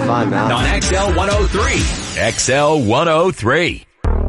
fun, man. On XL 103. XL 103.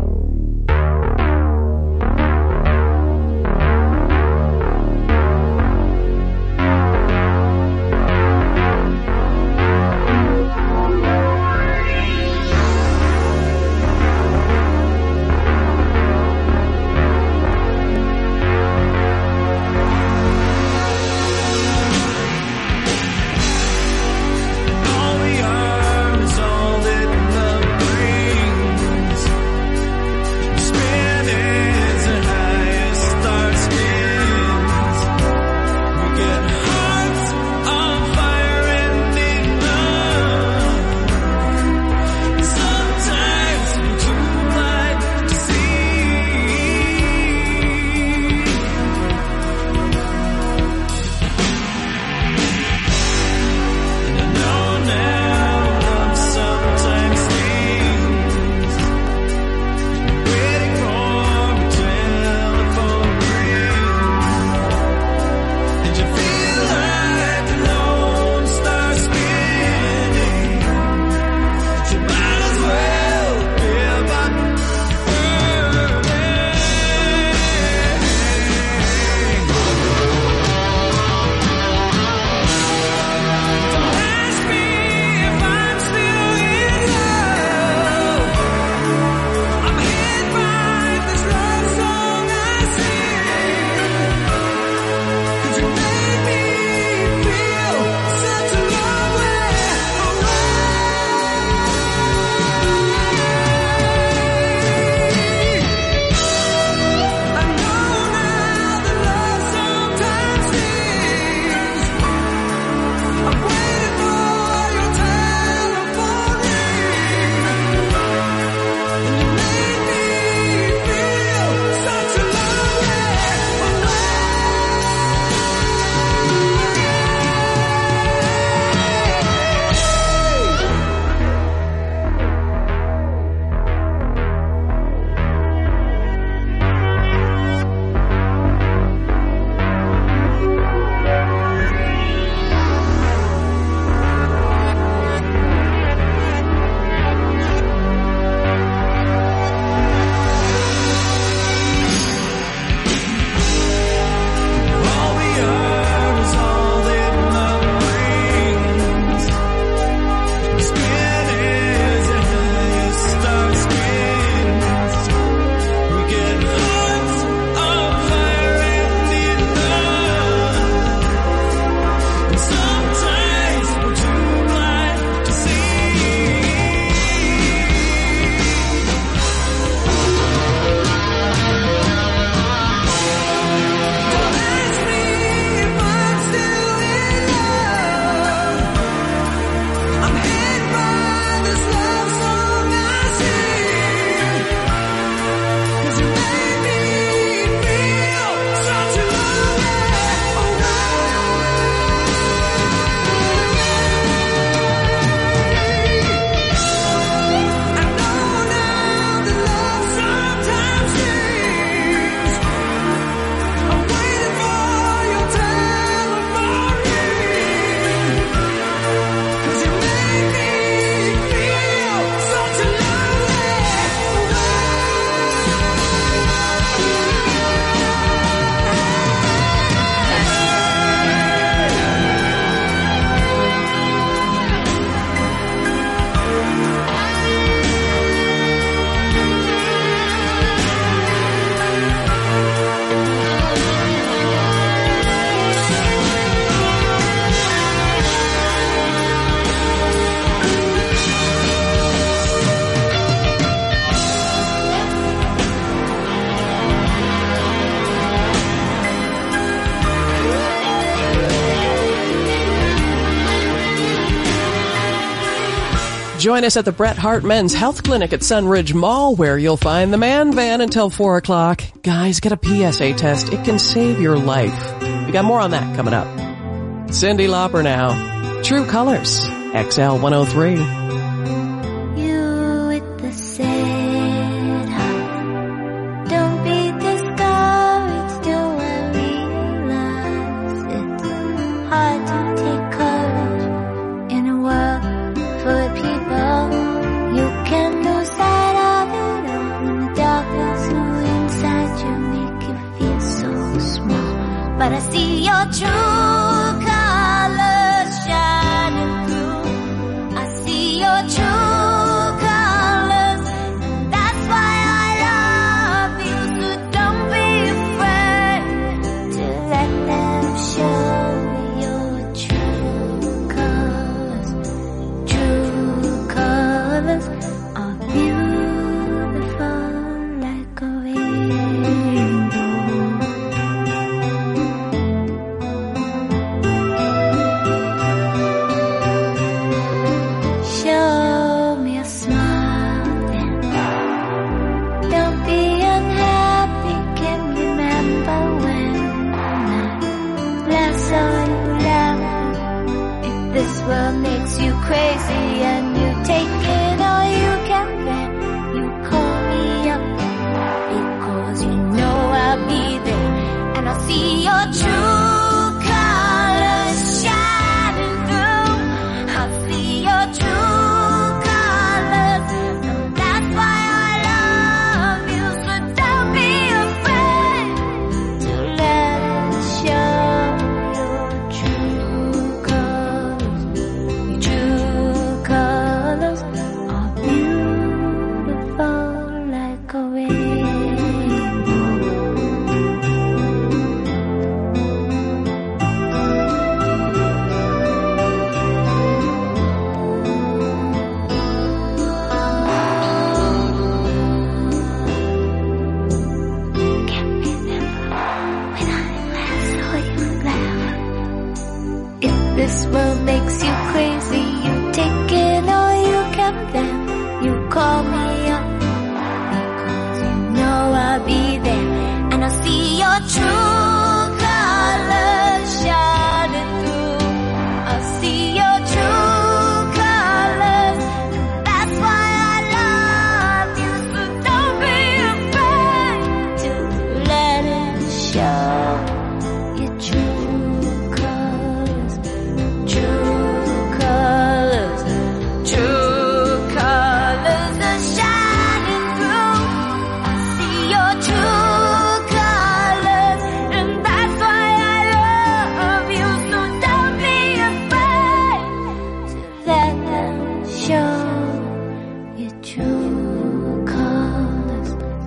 Join us at the Bret Hart Men's Health Clinic at Sunridge Mall, where you'll find the Man Van until 4 o'clock. Guys, get a PSA test. It can save your life. We got more on that coming up. Cyndi Lauper now. True Colors, XL 103. Hard to take courage in a world full of true colors shining through. I see your true colors, and that's why I love you. So don't be afraid to let them show your true colors. True colors are beautiful like a rainbow. Show me a smile then. Don't be unhappy. Can remember when I last saw you laughing. If this world makes you crazy and you take it all you can, then you call me up, because you know I'll be there, and I'll see your true colors shining through. I'll see your true colors, and that's why I love you. So don't be afraid to let it show your true colors. Your true colors are beautiful like a rainbow. Can't remember when I last saw you laugh. If this world makes you crazy, you take it all you can, then you call me up, because you know I'll be there, and I'll see your true colors shining through. I'll see your true colors, and that's why I love you. So don't be afraid to let it show your true colors. True colors, true colors are shining through. I see your true colors, and that's why I love you. So don't be afraid to let them show your true colors.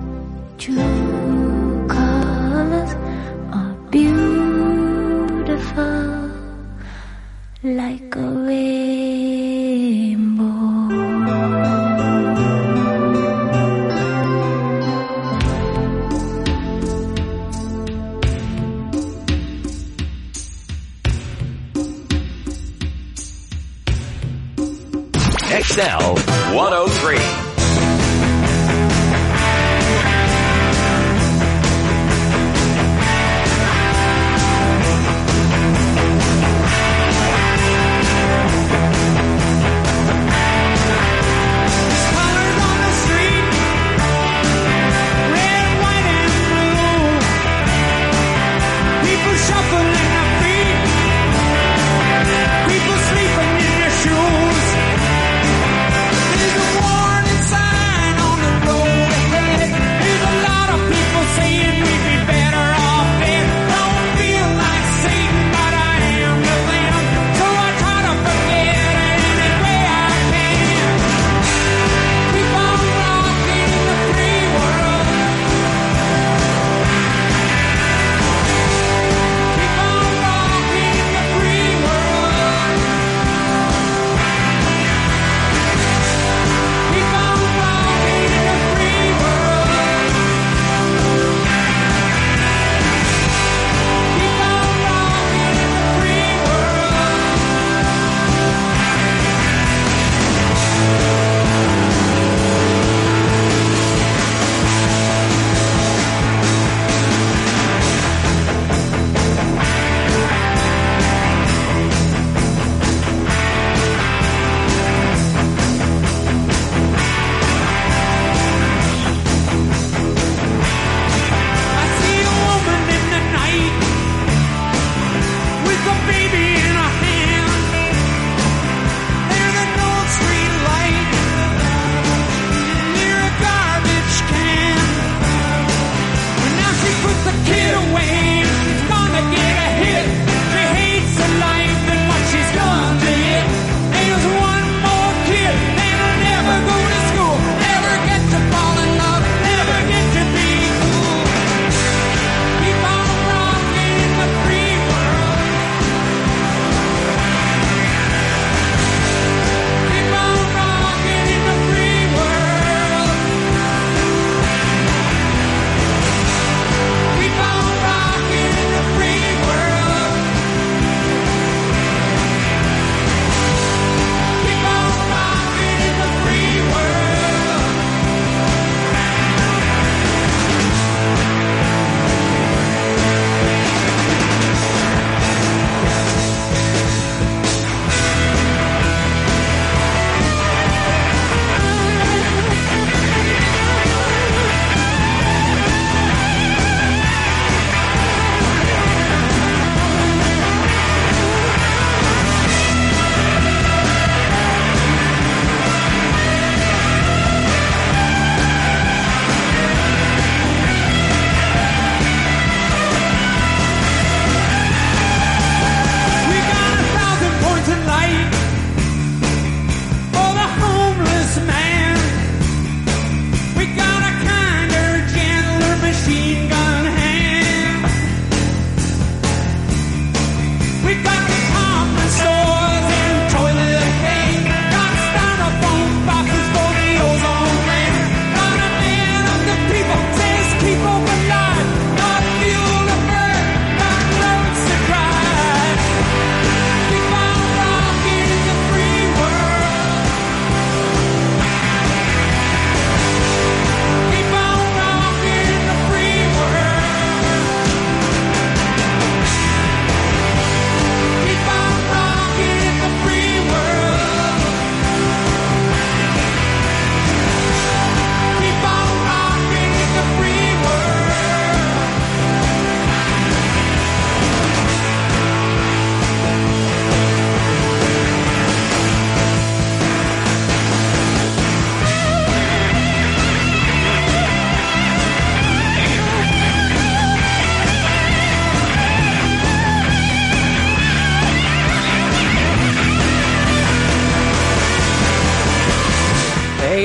True colors are beautiful like a rainbow. XL 103. Colors on the street, red, white, and blue. People shuffling their feet, people sleeping in their shoes. There's a warning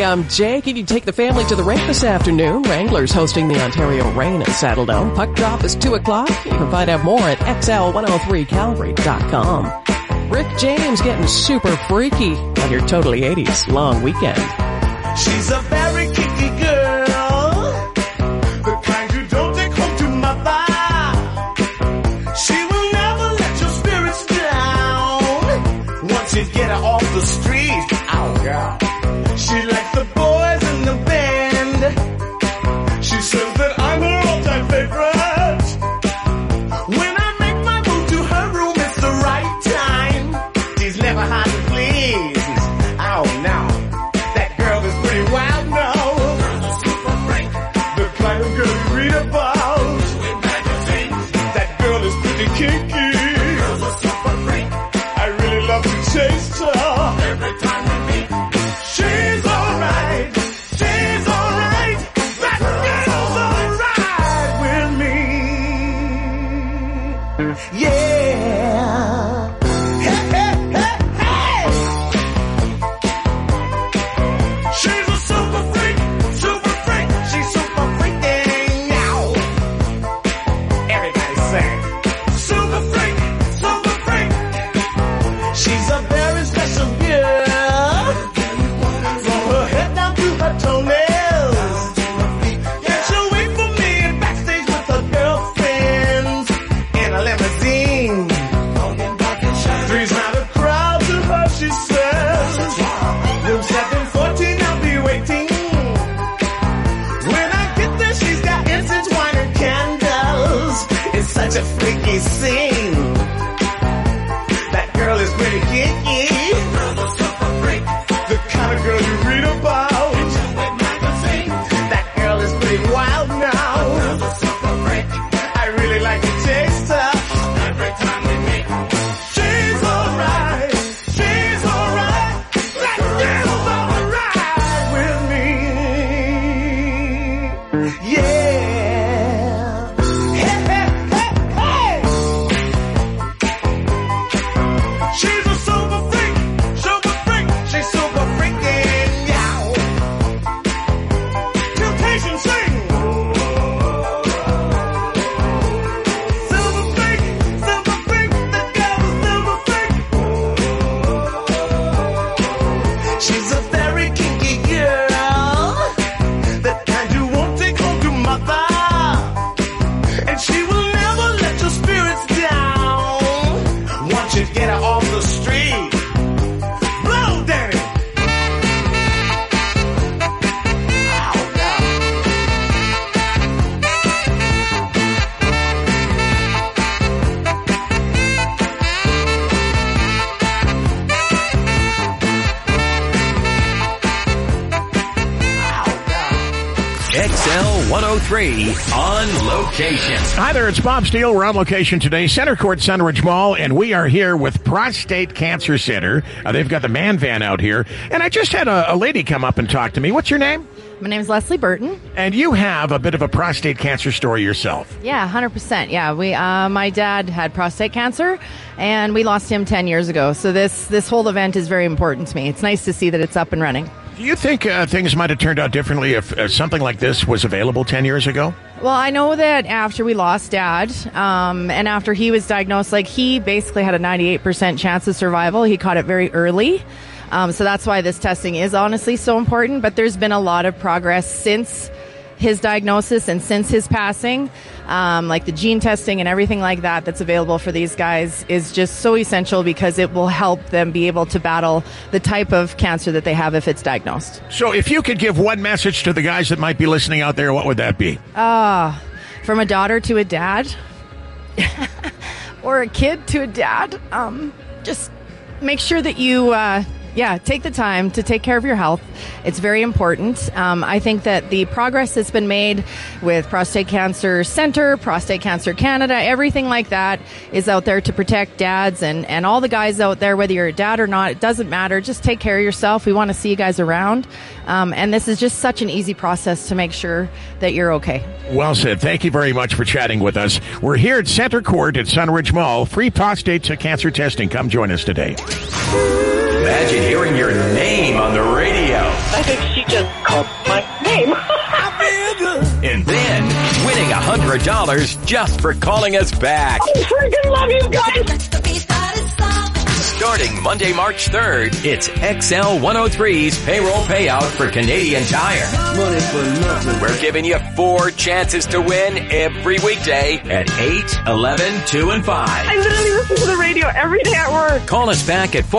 I'm Jake. If you take the family to the rink this afternoon, Wranglers hosting the Ontario Rain at Saddledome. Puck drop is 2 o'clock. You can find out more at xl103calgary.com. Rick James getting super freaky on your Totally 80s long weekend. She's a very kinky girl, the kind you don't take home to mother. She will never let your spirits down once you get her off the street. Oh, girl. She likes the boys in the band. She says that I'm her all-time favorite. When I make my move to her room, it's the right time. She's never hard to please. Oh, no. That girl is pretty wild now. The kind of girl you read about. That girl is pretty kinky. I really love to taste her. Every time we meet, she's alright. She's alright. That girl's alright with me. Yeah. Hey, hey, hey, hey. She's a super freak. Super freak. She's super freaking now. Everybody sing. Super freak. Super freak. She's a very special girl. From her head down to her toenails. Yeah, she'll wait for me backstage with her girlfriends in a limousine. Three's not a crowd to her, she says. Room 714, I'll be waiting. When I get there, she's got incense, wine, and candles. It's such a freaky scene. That girl is pretty kinky. The kind of girl you read about. That girl is pretty wild now. I really like to taste her. Every time we meet, she's alright. She's alright. That girl's alright with me. Yeah. Hey, hey, hey, hey. She's a super freak. Super freak. She's super freaking now. Temptation sing. Silver freak. Silver freak. The girl is silver freak. She's a very kinky girl, the kind you won't take home to mother. And she will never let your spirits down once you get her off the street. Blow, Danny. Oh, God. XL 103 on location. Hi there, it's Bob Steele. We're on location today, Center Court, Sunridge Mall, and we are here with Prostate Cancer Center. They've got the man van out here, and I just had a lady come up and talk to me. What's your name? My name's Leslie Burton. And you have a bit of a prostate cancer story yourself. Yeah, 100%. Yeah, my dad had prostate cancer, and we lost him 10 years ago. So this whole event is very important to me. It's nice to see that it's up and running. Do you think things might have turned out differently if something like this was available 10 years ago? Well, I know that after we lost Dad, and after he was diagnosed, he basically had a 98% chance of survival. He caught it very early. So that's why this testing is honestly so important. But there's been a lot of progress since his diagnosis and since his passing, like the gene testing and everything like that that's available for these guys is just so essential because it will help them be able to battle the type of cancer that they have if it's diagnosed. So if you could give one message to the guys that might be listening out there, what would that be? From a daughter to a dad or a kid to a dad, just make sure that you take the time to take care of your health. It's very important. I think that the progress that's been made with Prostate Cancer Center, Prostate Cancer Canada, everything like that is out there to protect dads and all the guys out there, whether you're a dad or not, it doesn't matter. Just take care of yourself. We want to see you guys around. And this is just such an easy process to make sure that you're okay. Well said. Thank you very much for chatting with us. We're here at Center Court at Sunridge Mall. Free prostate cancer testing. Come join us today. Imagine hearing your name on the radio. I think she just called my name. And then winning $100 just for calling us back. I freaking love you guys. Starting Monday, March 3rd, it's XL 103's payroll payout for Canadian Tire. Money for nothing. We're giving you 4 chances to win every weekday at 8, 11, 2, and 5. I literally listen to the radio every day at work. Call us back at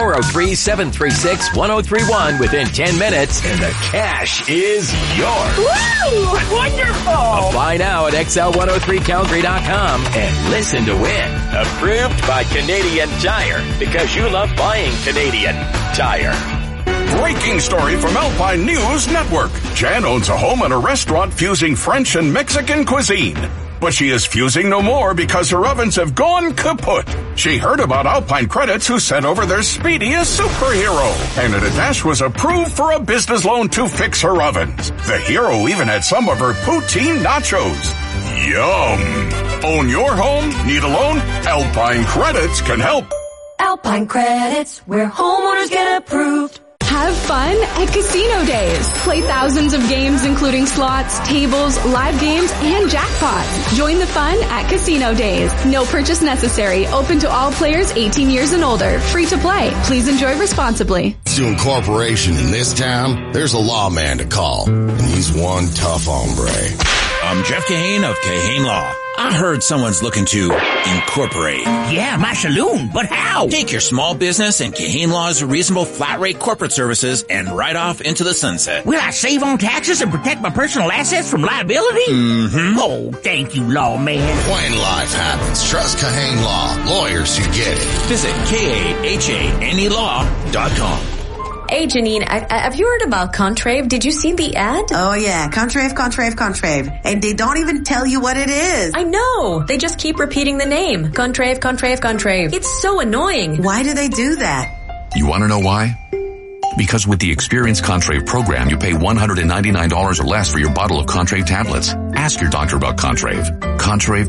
403-736-1031 within 10 minutes and the cash is yours. Woo! Wonderful. Apply now at XL103Calgary.com and listen to win. Approved by Canadian Tire because you love buying Canadian Tire. Breaking story from Alpine News Network. Jan owns a home and a restaurant fusing French and Mexican cuisine. But she is fusing no more because her ovens have gone kaput. She heard about Alpine Credits who sent over their speediest superhero. Canada Dash was approved for a business loan to fix her ovens. The hero even had some of her poutine nachos. Yum! Own your home? Need a loan? Alpine Credits can help. Alpine Credits, where homeowners get approved. Have fun at Casino Days. Play thousands of games including slots, tables, live games, and jackpots. Join the fun at Casino Days. No purchase necessary. Open to all players 18 years and older. Free to play. Please enjoy responsibly. To incorporation in this town, there's a lawman to call, and he's one tough hombre. I'm Jeff Kahane of Kahane Law. I heard someone's looking to incorporate. Yeah, my saloon, but how? Take your small business and Kahane Law's reasonable flat rate corporate services and ride off into the sunset. Will I save on taxes and protect my personal assets from liability? Mm-hmm. Oh, thank you, lawman. When life happens, trust Kahane Law. Lawyers who get it. Visit KAHANElaw.com. Hey, Janine, have you heard about Contrave? Did you see the ad? Oh, yeah. Contrave. And they don't even tell you what it is. I know. They just keep repeating the name. Contrave. It's so annoying. Why do they do that? You want to know why? Because with the Experience Contrave program, you pay $199 or less for your bottle of Contrave tablets. Ask your doctor about Contrave. Contrave.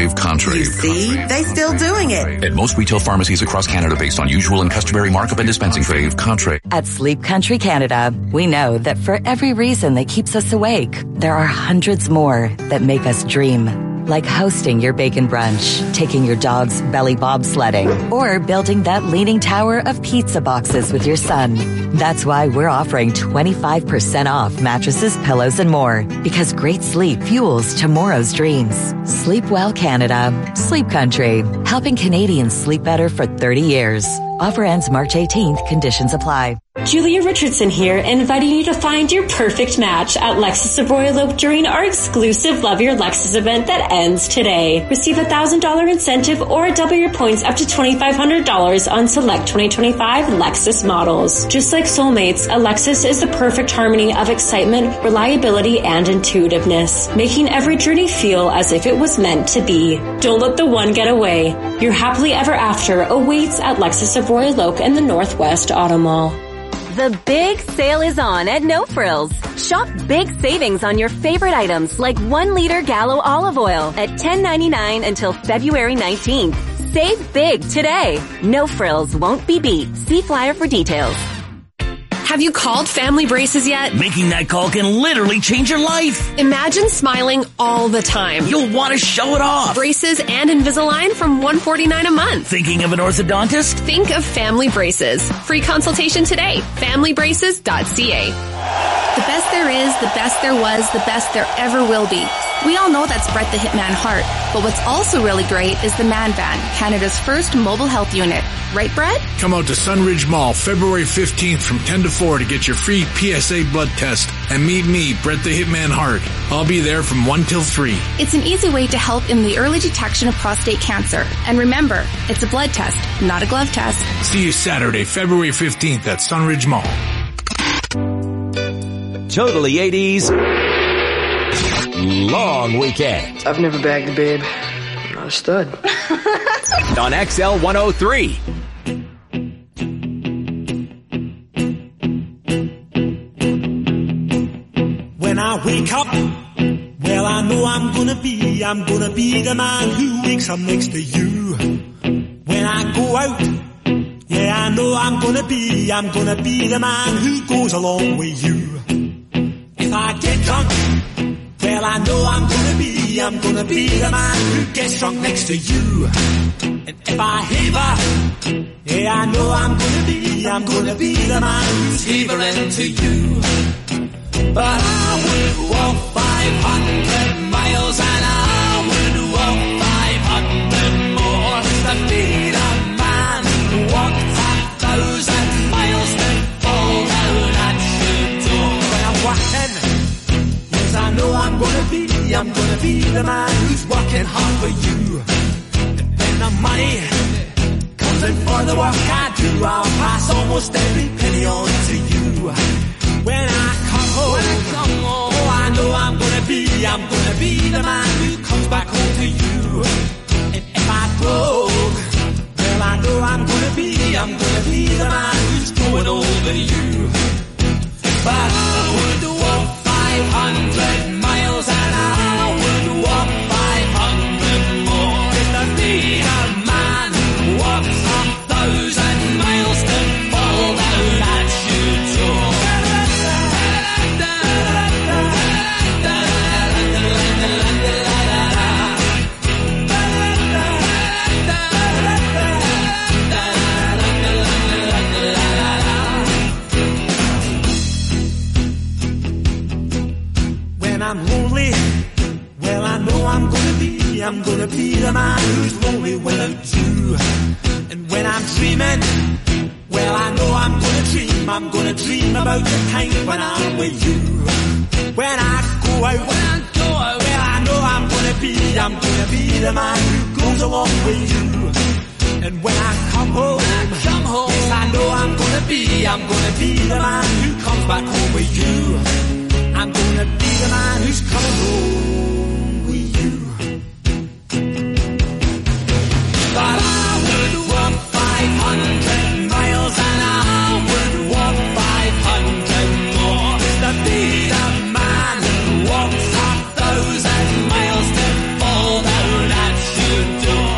You see? They still doing it. At most retail pharmacies across Canada based on usual and customary markup and dispensing fee. Contrave. At Sleep Country Canada, we know that for every reason that keeps us awake, there are hundreds more that make us dream. Like hosting your bacon brunch, taking your dog's belly bobsledding, or building that leaning tower of pizza boxes with your son. That's why we're offering 25% off mattresses, pillows, and more. Because great sleep fuels tomorrow's dreams. Sleep well, Canada. Sleep Country. Helping Canadians sleep better for 30 years. Offer ends March 18th. Conditions apply. Julia Richardson here, inviting you to find your perfect match at Lexus of Royal Oak during our exclusive Love Your Lexus event that ends today. Receive a $1,000 incentive or double your points up to $2,500 on select 2025 Lexus models. Just like soulmates, a Lexus is the perfect harmony of excitement, reliability, and intuitiveness, making every journey feel as if it was meant to be. Don't let the one get away. Your happily ever after awaits at Lexus of Royal Oak and the Northwest Auto Mall. The big sale is on at No Frills. Shop big savings on your favorite items like 1 liter Gallo olive oil at $10.99 until February 19th. Save big today. No Frills won't be beat. See flyer for details. Have you called Family Braces yet? Making that call can literally change your life. Imagine smiling all the time. You'll want to show it off. Braces and Invisalign from $149 a month. Thinking of an orthodontist? Think of Family Braces. Free consultation today. FamilyBraces.ca. The best there is, the best there was, the best there ever will be. We all know that's Brett the Hitman Hart, but what's also really great is the Man Van, Canada's first mobile health unit. Right, Brett? Come out to Sunridge Mall February 15th from 10 to 4 to get your free PSA blood test and meet me, Brett the Hitman Hart. I'll be there from 1 till 3. It's an easy way to help in the early detection of prostate cancer. And remember, it's a blood test, not a glove test. See you Saturday, February 15th at Sunridge Mall. Totally 80s long weekend. I've never bagged a babe. I'm not a stud. On XL 103. When I wake up, well, I know I'm gonna be the man who wakes up next to you. When I go out Yeah, I know I'm gonna be the man who goes along with you. If I get drunk, well, I know I'm gonna be the man who gets drunk next to you. And if I heaver, yeah, I know I'm gonna be the man who's heavering to you. But I would walk 500 miles and I would walk 500 more to be the man who walked 1,000 miles to fall down at your door. When I'm walking, yes, I know I'm gonna be the man who's working hard for you. And when the money comes in for the work I do, I'll pass almost every penny on to you. When I come home, oh, I know I'm gonna be the man who comes back home to you. And if I broke, well, I know I'm gonna be the man who's going over you. But I would walk 500 miles and I would walk 500 more to be the man who walks 1,000 miles to fall down at your door. I'm lonely, well, I know I'm gonna be the man who's lonely without you. And when I'm dreaming, well, I know I'm gonna dream about the time when I'm with you. When I go out, well, I know I'm gonna be the man who goes along with you. And when I come home, yes, I know I'm gonna be the man who comes back home with you. I'm gonna be the man who's coming home with you. But I would walk 500 miles and I would walk 500 more to be the man who walks 1,000 miles to fall down at your door.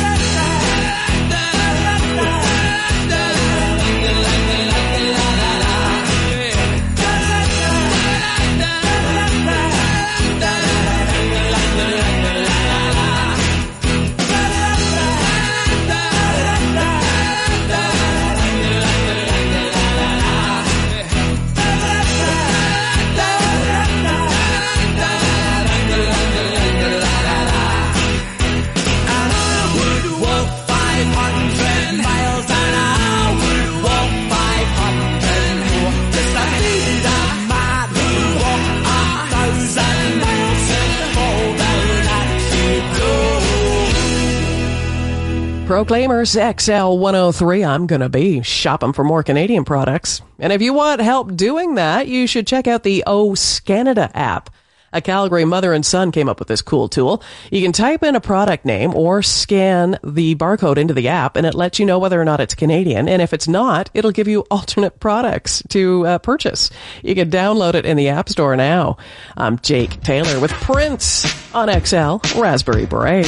Proclaimers XL 103. I'm going to be shopping for more Canadian products. And if you want help doing that, you should check out the OScanada app. A Calgary mother and son came up with this cool tool. You can type in a product name or scan the barcode into the app, and it lets you know whether or not it's Canadian. And if it's not, it'll give you alternate products to purchase. You can download it in the App Store now. I'm Jake Taylor with Prince on XL Raspberry Beret.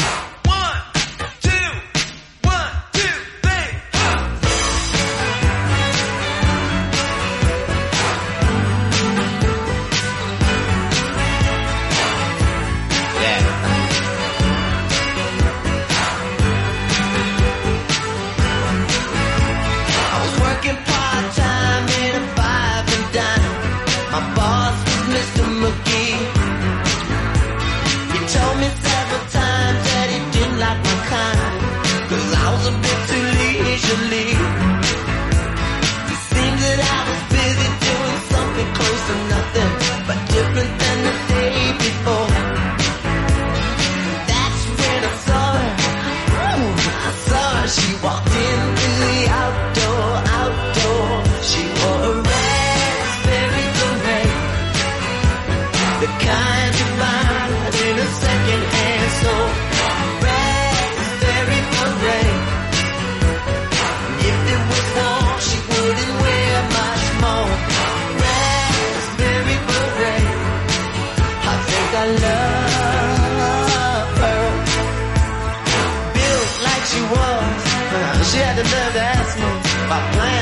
Mr. McGee, he told me several times that he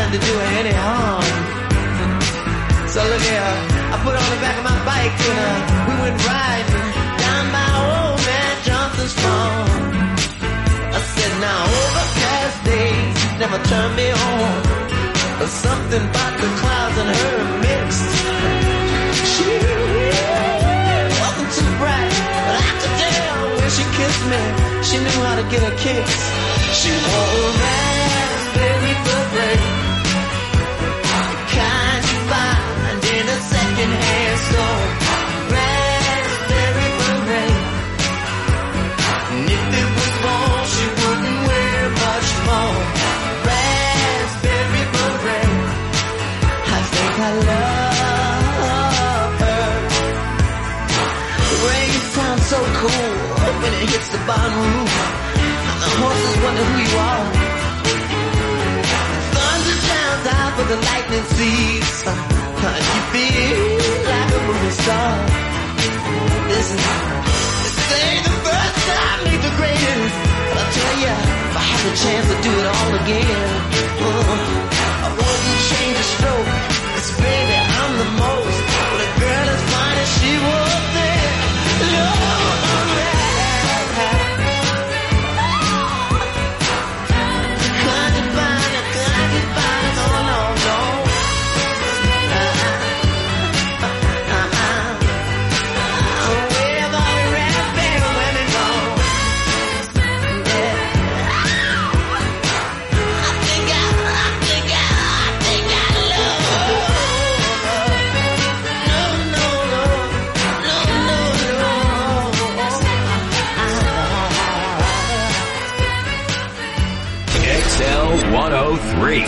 trying to do her any harm. So look here, I put on the back of my bike and we went riding down by old man Johnson's farm. I said, now overcast days never turn me on. There's something about the clouds and her mixed. She wasn't too bright, but I could tell when she kissed me, she knew how to get her kicks. She wore a raspberry beret, the kind you find in a second-hand store. Raspberry beret, and if it was born, she wouldn't wear much more. Raspberry beret, I think I love her. The rain sounds so cool when it hits the barn roof. The horses wonder who you are. Thunder shines out for the lightning seeds. You feel like a movie star. This ain't the first time, ain't the greatest. But I'll tell ya, if I had the chance to do it all again, I wouldn't change a stroke. 'Cause baby, I'm the most. But a girl as fine as she was there. XL103.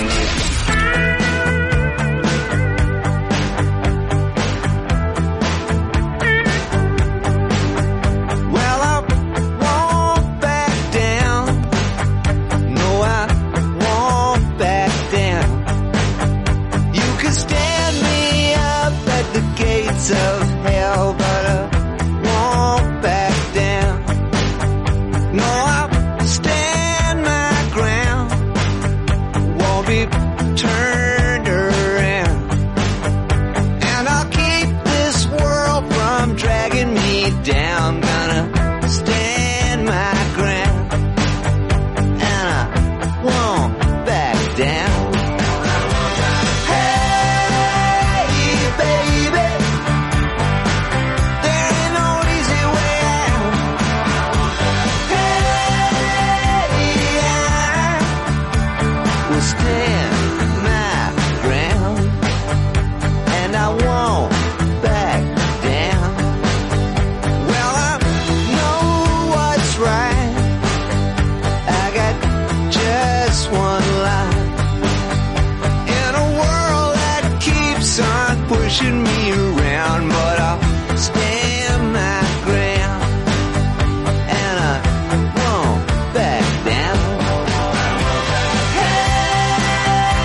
pushing me around, but I'll stand my ground, and I won't back down. Hey,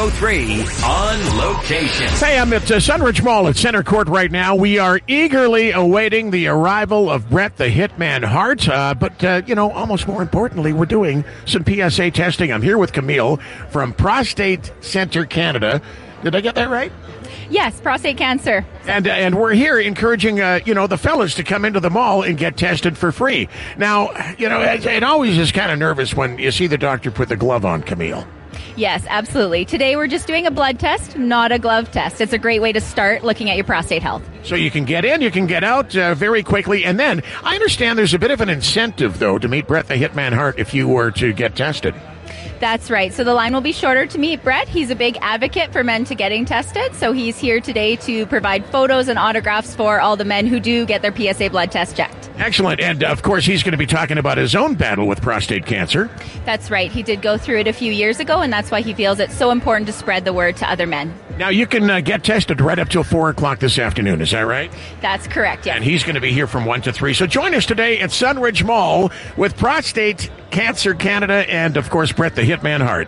103 on location. Hey, I'm at Sunridge Mall at Center Court right now. We are eagerly awaiting the arrival of Bret the Hitman Hart. But almost more importantly, we're doing some PSA testing. I'm here with Camille from Prostate Center Canada. Did I get that right? Yes, prostate cancer. And we're here encouraging, the fellas to come into the mall and get tested for free. Now, it always is kind of nervous when you see the doctor put the glove on, Camille. Yes, absolutely. Today we're just doing a blood test, not a glove test. It's a great way to start looking at your prostate health. So you can get in, you can get out very quickly. And then I understand there's a bit of an incentive, though, to meet Bret the Hitman Hart if you were to get tested. That's right. So the line will be shorter to meet Bret. He's a big advocate for men to getting tested. So he's here today to provide photos and autographs for all the men who do get their PSA blood test checked. Excellent. And, of course, he's going to be talking about his own battle with prostate cancer. That's right. He did go through it a few years ago, and that's why he feels it's so important to spread the word to other men. Now, you can get tested right up till 4 o'clock this afternoon. Is that right? That's correct, yes. And he's going to be here from 1 to 3. So join us today at Sunridge Mall with Prostate Cancer Canada and, of course, Bret the Hitman Hart.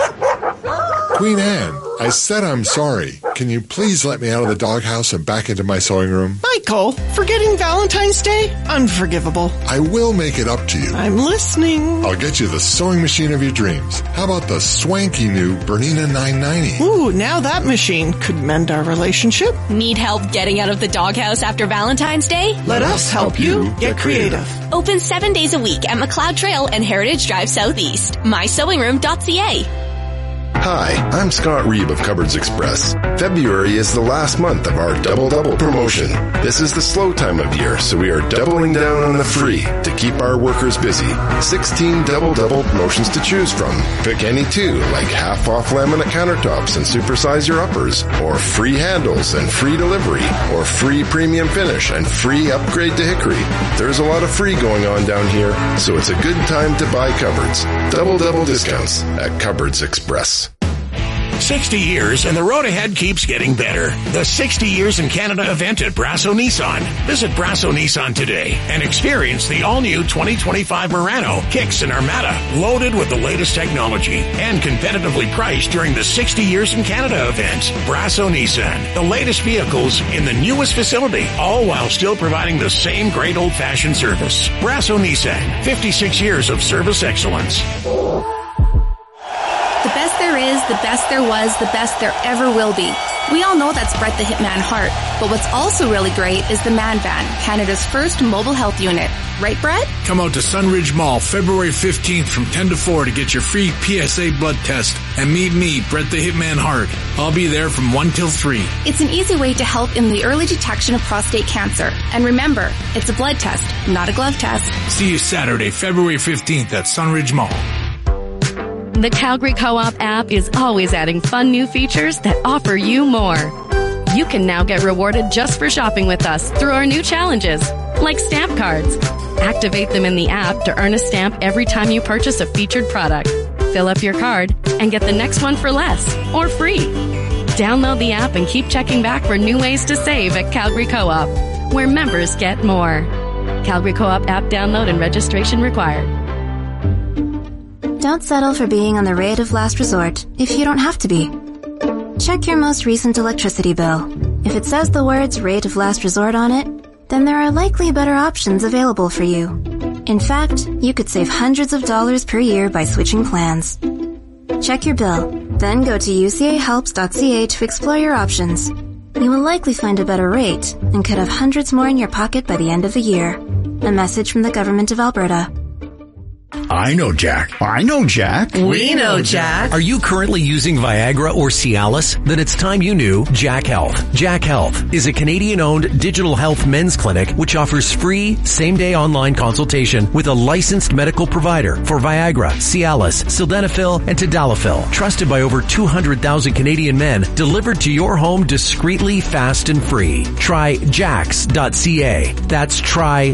Queen Anne, I said I'm sorry. Can you please let me out of the doghouse and back into my sewing room? Michael, forgetting Valentine's Day? Unforgivable. I will make it up to you. I'm listening. I'll get you the sewing machine of your dreams. How about the swanky new Bernina 990? Ooh, now that machine could mend our relationship. Need help getting out of the doghouse after Valentine's Day? Let us help you get creative. Open 7 days a week at McLeod Trail and Heritage Drive Southeast. MySewingRoom.ca. Hi, I'm Scott Reeb of Cupboards Express. February is the last month of our Double promotion. This is the slow time of year, so we are doubling down on the free to keep our workers busy. 16 Double promotions to choose from. Pick any two, like half off laminate countertops and supersize your uppers, or free handles and free delivery, or free premium finish and free upgrade to hickory. There's a lot of free going on down here, so it's a good time to buy cupboards. Double discounts at Cupboards Express. 60 years and the road ahead keeps getting better. The 60 Years in Canada event at Brasso Nissan. Visit Brasso Nissan today and experience the all-new 2025 Murano, Kicks, and Armada, loaded with the latest technology and competitively priced during the 60 Years in Canada event. Brasso Nissan, the latest vehicles in the newest facility, all while still providing the same great old-fashioned service. Brasso Nissan, 56 years of service excellence. The best there is, the best there was, the best there ever will be. We all know that's Bret the Hitman Hart, but what's also really great is the Man Van, Canada's first mobile health unit. Right, Bret? Come out to Sunridge Mall February 15th from 10 to 4 to get your free PSA blood test and meet me, Bret the Hitman Hart. I'll be there from 1 till 3. It's an easy way to help in the early detection of prostate cancer. And remember, it's a blood test, not a glove test. See you Saturday, February 15th at Sunridge Mall. The Calgary Co-op app is always adding fun new features that offer you more. You can now get rewarded just for shopping with us through our new challenges, like stamp cards. Activate them in the app to earn a stamp every time you purchase a featured product. Fill up your card and get the next one for less or free. Download the app and keep checking back for new ways to save at Calgary Co-op, where members get more. Calgary Co-op app download and registration required. Don't settle for being on the rate of last resort if you don't have to be. Check your most recent electricity bill. If it says the words rate of last resort on it, then there are likely better options available for you. In fact, you could save hundreds of dollars per year by switching plans. Check your bill, then go to ucahelps.ca to explore your options. You will likely find a better rate and could have hundreds more in your pocket by the end of the year. A message from the Government of Alberta. I know Jack. I know Jack. We know Jack. Are you currently using Viagra or Cialis? Then it's time you knew Jack Health. Jack Health is a Canadian-owned digital health men's clinic which offers free same-day online consultation with a licensed medical provider for Viagra, Cialis, Sildenafil, and Tadalafil. Trusted by over 200,000 Canadian men, delivered to your home discreetly, fast, and free. Try jax.ca. That's try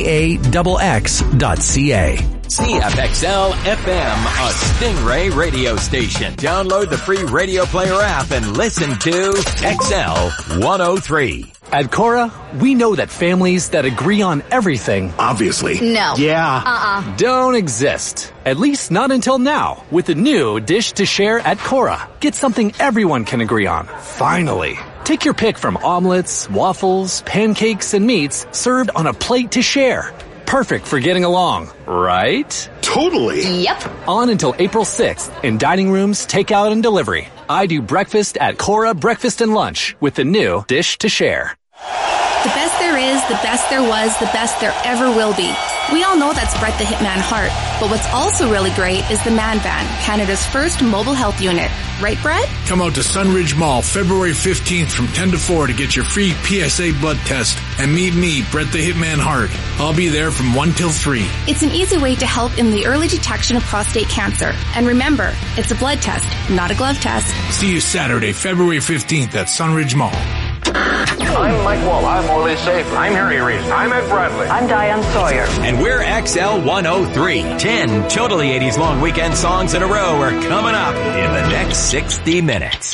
JAXX.ca. CFXL FM, a Stingray radio station. Download the free Radio Player app and listen to XL 103. At Cora, we know that families that agree on everything... Obviously. No. Yeah. Don't exist. At least not until now, with the new Dish to Share at Cora. Get something everyone can agree on. Finally. Take your pick from omelets, waffles, pancakes, and meats served on a plate to share. Perfect for getting along, right? Totally. Yep. On until April 6th in dining rooms, takeout, and delivery. I do breakfast at Cora Breakfast and Lunch with the new Dish to Share. The best there is, the best there was, the best there ever will be. We all know that's Brett the Hitman Hart, but what's also really great is the Man Van, Canada's first mobile health unit. Right, Brett? Come out to Sunridge Mall February 15th from 10 to 4 to get your free PSA blood test and meet me, Brett the Hitman Hart. I'll be there from 1 till 3. It's an easy way to help in the early detection of prostate cancer. And remember, it's a blood test, not a glove test. See you Saturday, February 15th at Sunridge Mall. I'm Mike Wall. I'm Orly Safer. I'm Harry Reese. I'm Ed Bradley. I'm Diane Sawyer. And we're XL 103. 10 totally 80s long weekend songs in a row are coming up in the next 60 minutes.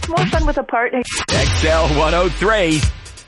more fun with a partner. XL 103.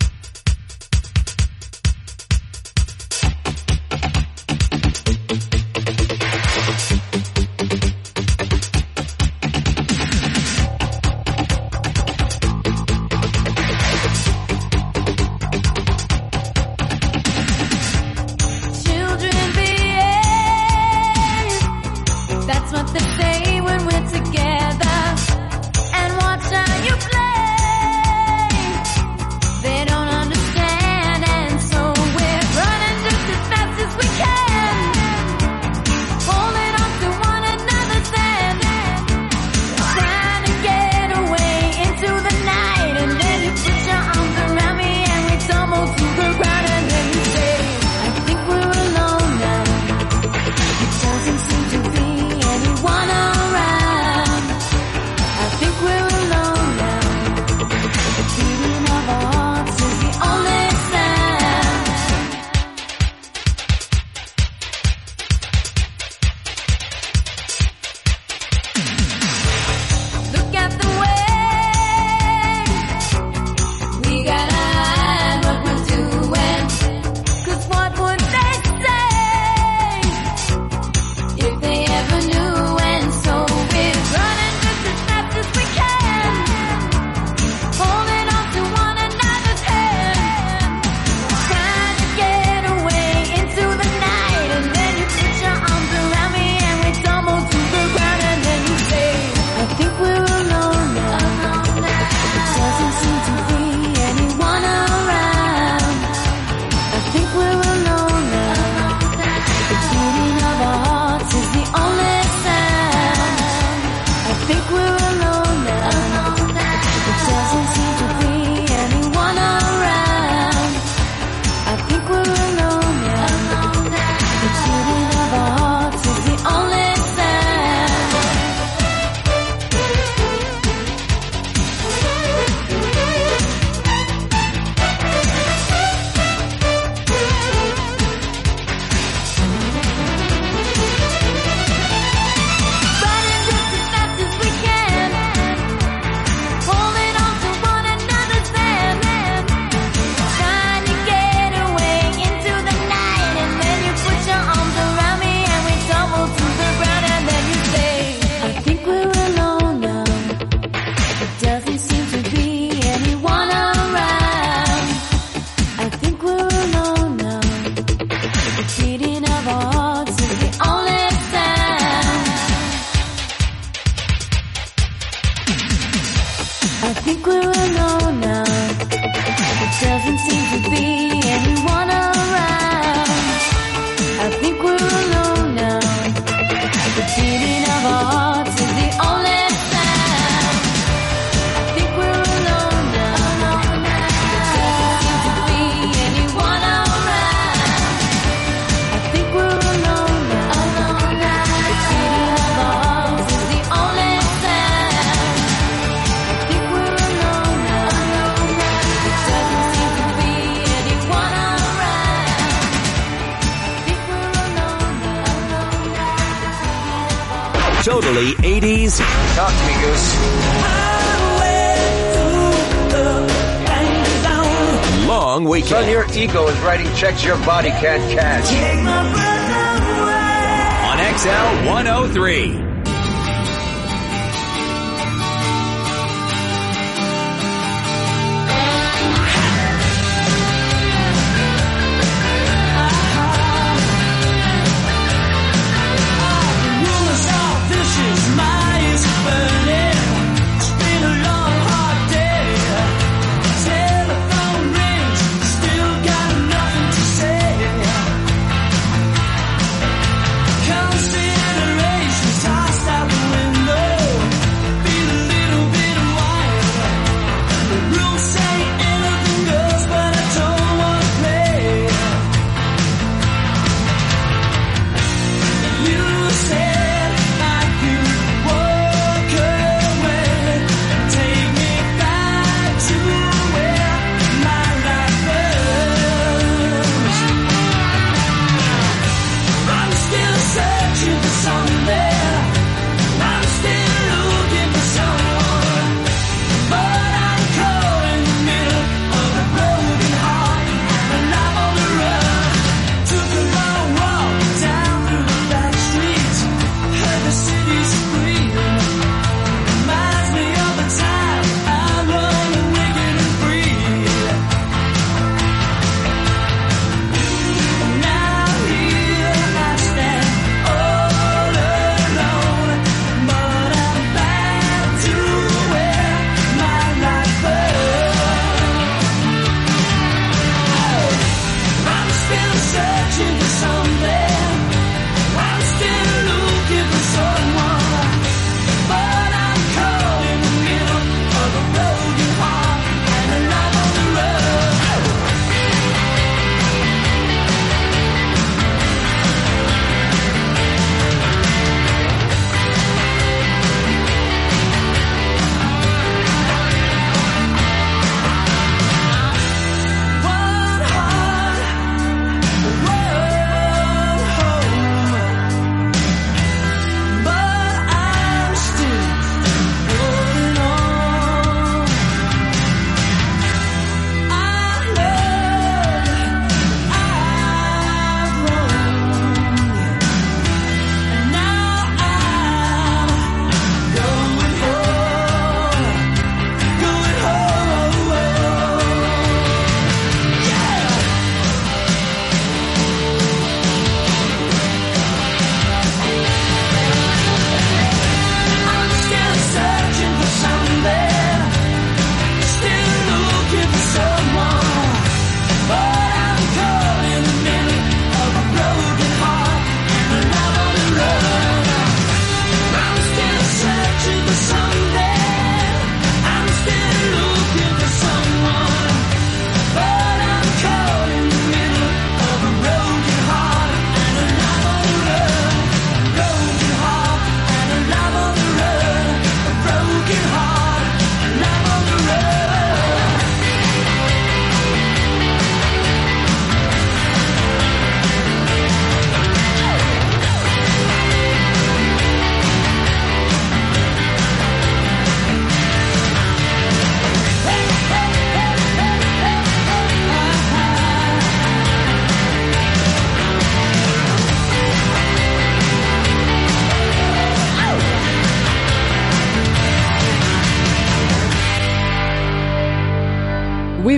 Totally 80s. Talk to me, Goose. Long weekend. Son, your ego is writing checks your body can't cash. On XL 103. Considerations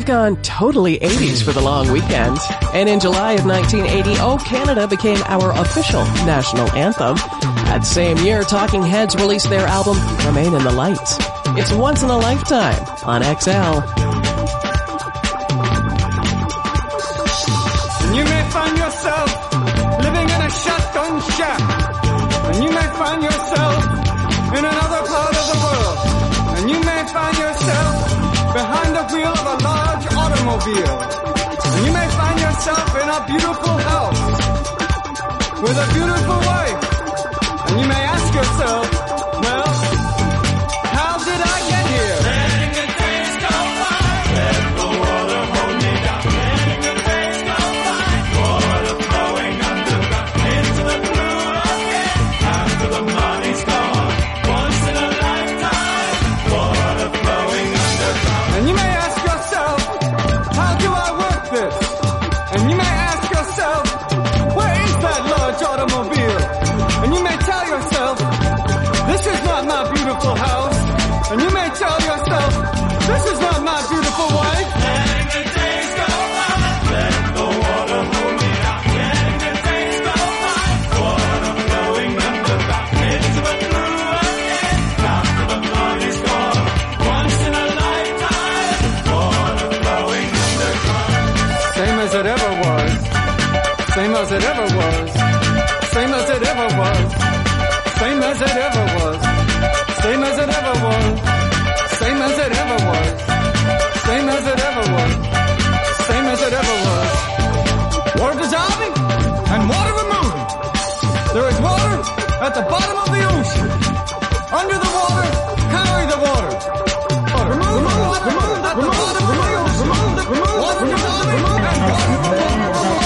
We've gone totally 80s for the long weekend. And in July of 1980, Oh Canada became our official national anthem. That same year, Talking Heads released their album Remain in the Light. It's Once in a Lifetime on XL. And you may find yourself living in a shotgun shack. And you may find yourself in another part of the world. And you may find yourself behind the wheel of a large automobile. And you may find yourself in a beautiful house with a beautiful wife. And you may ask yourself, well, how did I get here? Letting the days go by, let the water hold me down. Letting the days go by, water flowing underground into the blue again. After the money's gone, once in a lifetime, water flowing underground. And you may ask yourself, how do I work this? And you may ask yourself, where is that large automobile? And you may tell yourself, this is not my beautiful house. And you may tell yourself, this is not my beautiful wife. Letting the days go by, let the water hold me down. Letting the days go by, water flowing underground into the blue again. After the money's gone, once in a lifetime, water flowing underground. Same as it ever was. Same as it ever was. Same as it ever was. Same as it ever was. Same as it ever was. Same as it ever was. Same as it ever was. Same as it ever was. Water dissolving and water removing. There is water at the bottom of the ocean. Under the water, carry the water. Remove the water at the bottom of the ocean. Water dissolving and water removing.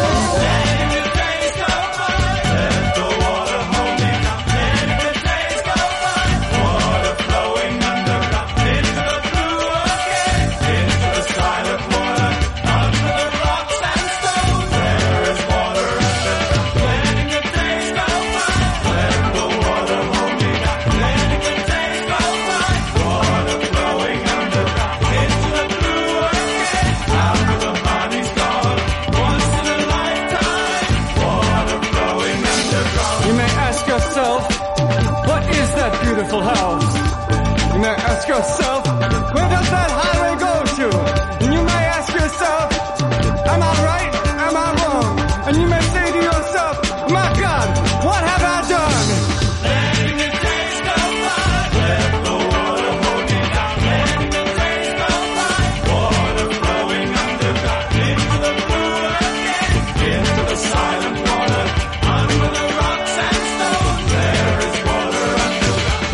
Beautiful house. You may ask yourself, where does that highway go to? And you may ask yourself, am I right? Am I wrong? And you may say to yourself, my God, what have I done? Letting the days go by, let the water hold me down. Letting the days go by, water flowing underground into the blue again, into the silent water, under the rocks and stones. There is water underground.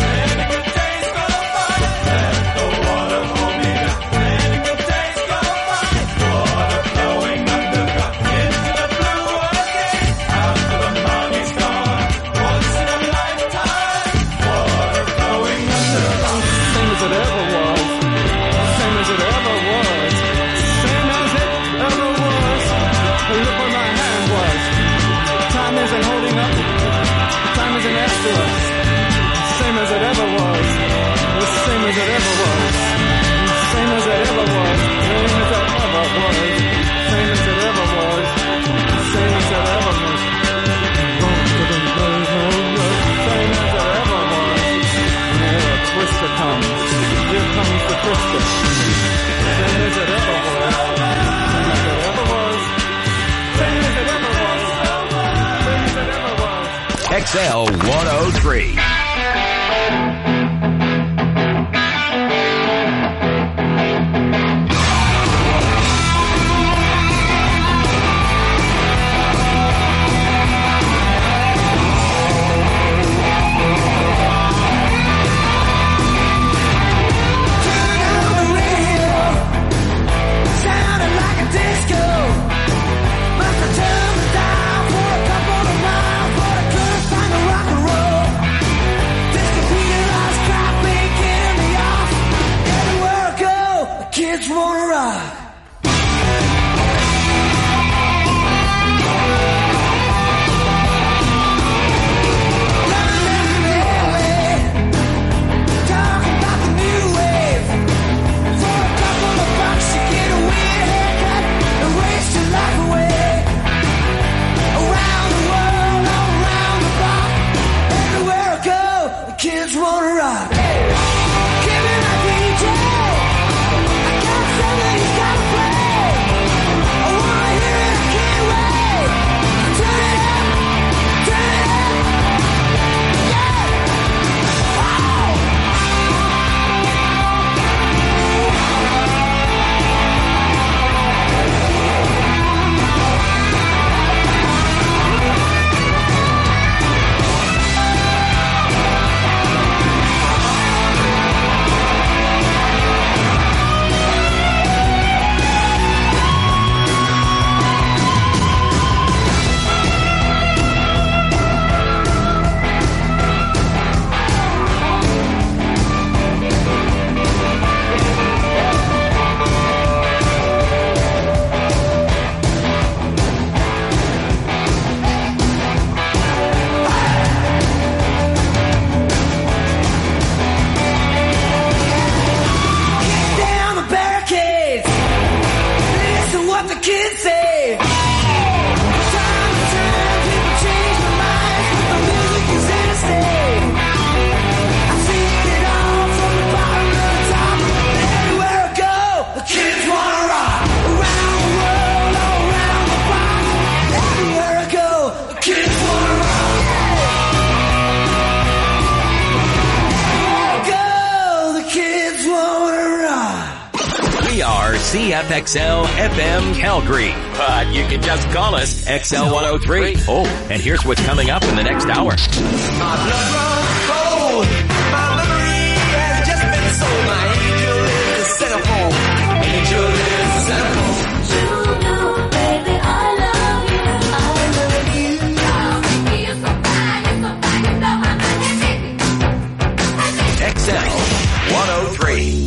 XL 103. Find a rock and roll. CFXL FM Calgary. But you can just call us XL 103. Oh, and here's what's coming up in the next hour. My blood runs cold. My memory has just been sold. My angel is the centerfold. Angel is the centerfold. Baby, I love you. I love you. You're so fine, you're so fine. You know I'm a XL 103.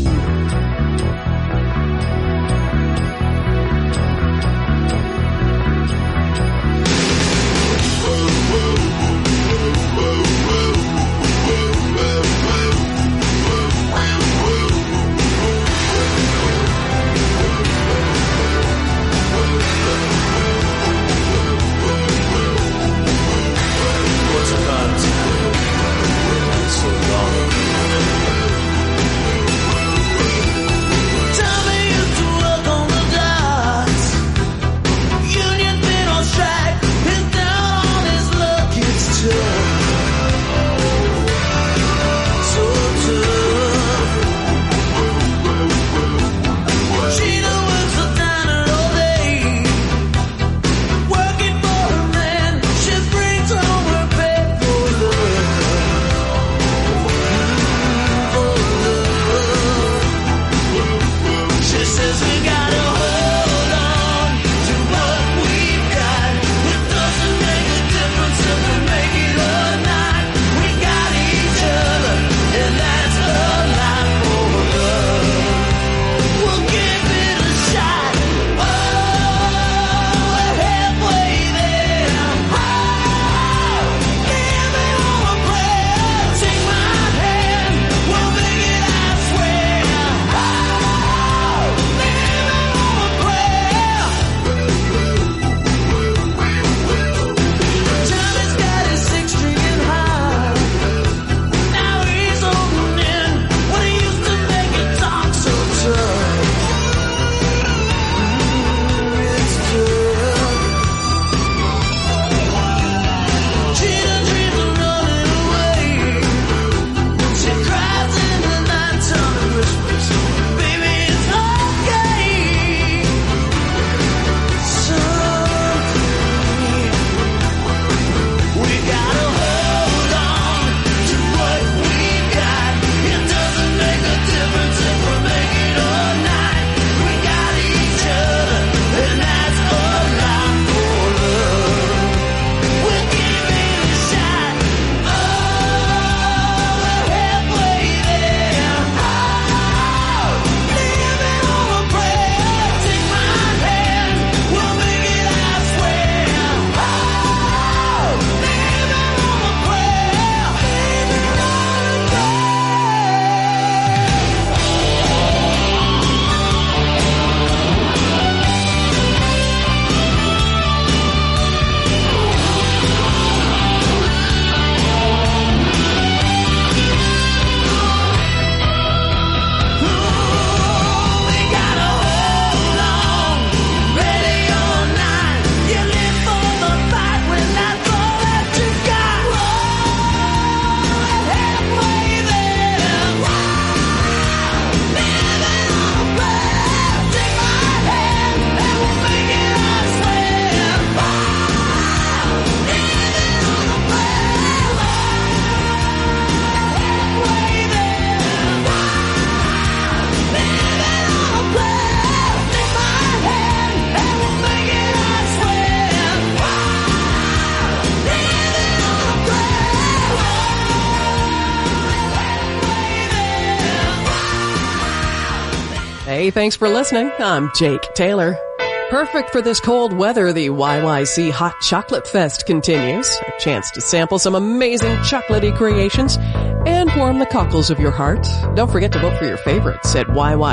Hey, thanks for listening. I'm Jake Taylor. Perfect for this cold weather, the YYC Hot Chocolate Fest continues. A chance to sample some amazing chocolatey creations and warm the cockles of your heart. Don't forget to vote for your favorites at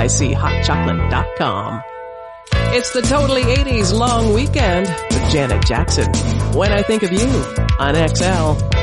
yychhotchocolate.com. It's the Totally 80s long weekend with Janet Jackson. When I Think of You on XL.